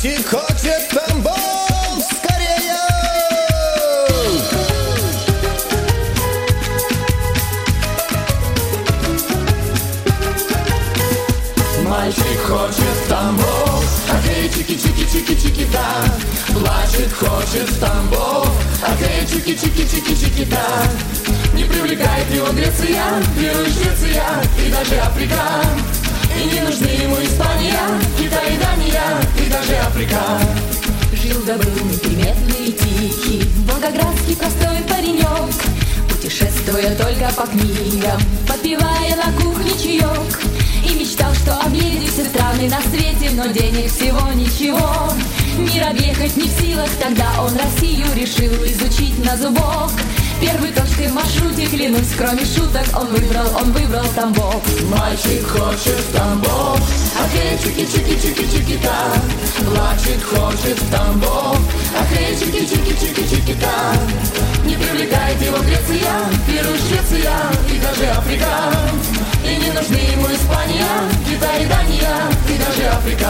Мальчик хочет Тамбов скорее. Мальчик хочет Тамбов, окей, чики-чики-чики-чики-да. Плачет, хочет Тамбов, окей, чики-чики-чики-чики-да. Не привлекает его Греция, Перу и Швеция, и даже Африка. И не нужны ему Испания, Китай и Дания, и даже Африка. Жил-да был неприметный и тихий волгоградский простой паренек, путешествуя только по книгам, попивая на кухне чаек. И мечтал, что объедет все страны на свете, но денег всего ничего. Мир объехать не в силах, тогда он Россию решил изучить на зубок. Первой точкой в маршруте, клянусь, кроме шуток, он выбрал Тамбов. Мальчик хочет Тамбов, окей, чики-чики-чики-чики-та. Плачет, хочет Тамбов, окей, чики-чики-чики-чики-та. Не привлекает его Греция, Перу, Швеция и даже Африка. И не нужны ему Испания, Китай и Дания, и даже Африка.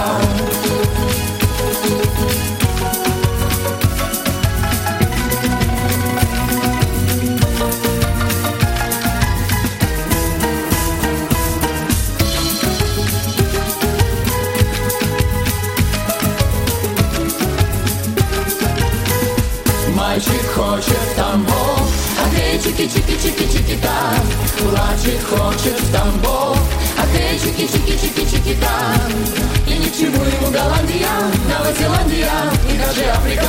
Мальчик хочет Тамбов, окей, чики-чики-чики-чики-та. Плачет, хочет Тамбов, окей, чики-чики-чики-чики-та. И ни к чему ему Голландия, Новозеландия и даже Африка.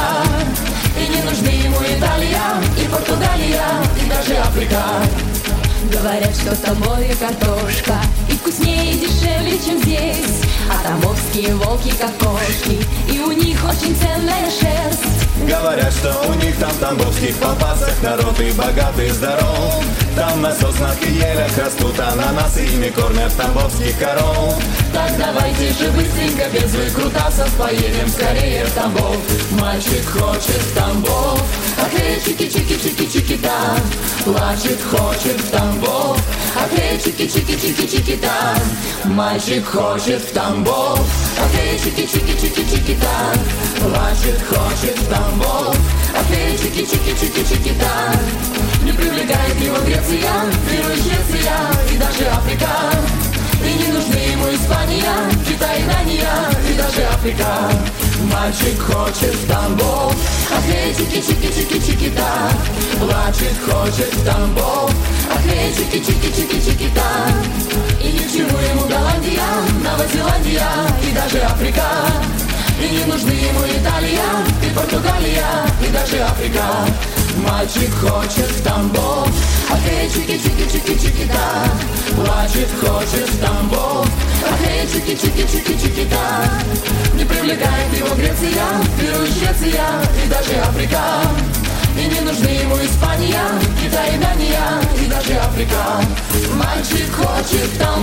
И не нужны ему Италия, и Португалия, и даже Африка. Говорят, что в Тамбове картошка и вкуснее, и дешевле, чем здесь. А тамбовские волки как кошки, и у них очень ценная шерсть. Говорят, что у них там в тамбовских попасах народ и богатый, и здоров. Там на соснах и елях растут ананасы, ими кормят тамбовских коров. Так давайте же быстренько, без выкрутасов, поедем скорее в Тамбов. Мальчик хочет Тамбов, окей, чики-чики-чики-чики-та. Плачет, хочет Тамбов, окей, чики-чики-чики-чики-та. Мальчик хочет Тамбов, окей, чики-чики-чики-чики-та. Плачет, хочет Тамбов, окей, чики-чики-чики-чики-та. Не привлекает его Греция, Перу и Швеция и даже Африка. И не нужны ему Испания, Китай, Дания и даже Африка. Мальчик хочет Тамбов, окей, чики-чики-чики-чики-та. Плачет, хочет Тамбов, окей, чики-чики-чики-чики-та. И ни к чему ему Голландия, Новозеландия и даже Африка. И не нужны ему Италия, и Португалия, и даже Африка. Мальчик хочет Тамбов, окей, чики-чики-чики-чики-та. Плачет, хочет Тамбов, окей, чики-чики-чики-чики-та. Не привлекает его Греция, Перу и Швеция и даже Африка. И не нужны ему Испания, Китай, Дания и даже Африка. Мальчик хочет Тамбов.